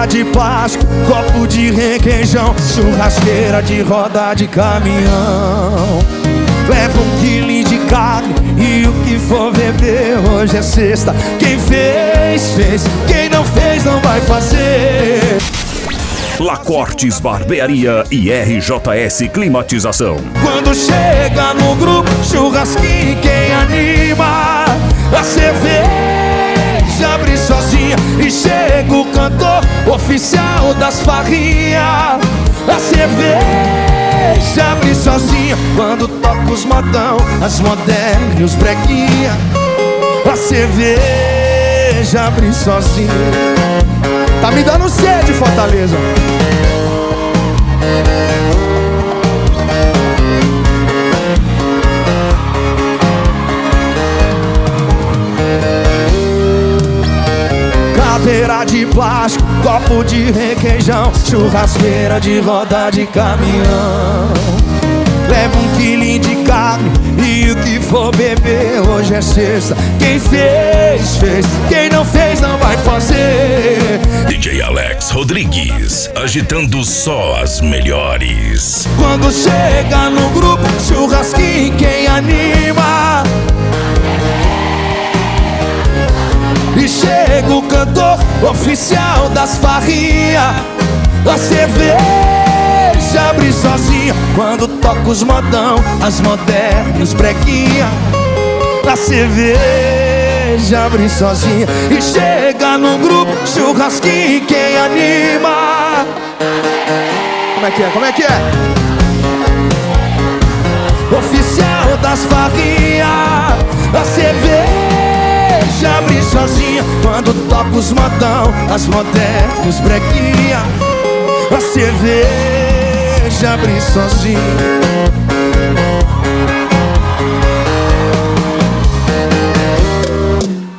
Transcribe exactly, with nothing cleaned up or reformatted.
de plástico, copo de requeijão, churrasqueira de roda de caminhão. Leva um quilo de carne e o que for beber. Hoje é sexta, quem fez, fez. Quem não fez, não vai fazer. Lacortes Barbearia e R J S Climatização. Quando chega no grupo, churrasquinho, quem anima? A cerveja abre sozinha e chega o cantor oficial das farrinhas. A cerveja abre sozinha quando toca os modão, as modernas e os breguinha. A cerveja abre sozinha. Tá me dando sede, Fortaleza. Cadeira de plástico, copo de requeijão, churrasqueira de roda de caminhão. Leva um quilinho de carne e o que for beber. Hoje é sexta, quem fez, fez. Quem não fez, não vai fazer. D J Alex Rodrigues, agitando só as melhores. Quando chega no grupo, churrasquinho, quem anima? E chega o cantor oficial das farrinhas. A cerveja abre sozinha quando toca os modão, as modernas breguinha. A cerveja abre sozinha e chega no grupo, churrasquinho, quem anima? Como é que é? Como é que é? Oficial das farrinhas. A cerveja abre sozinha quando toca os modão, as modernas breguinha. A cerveja abre sozinha.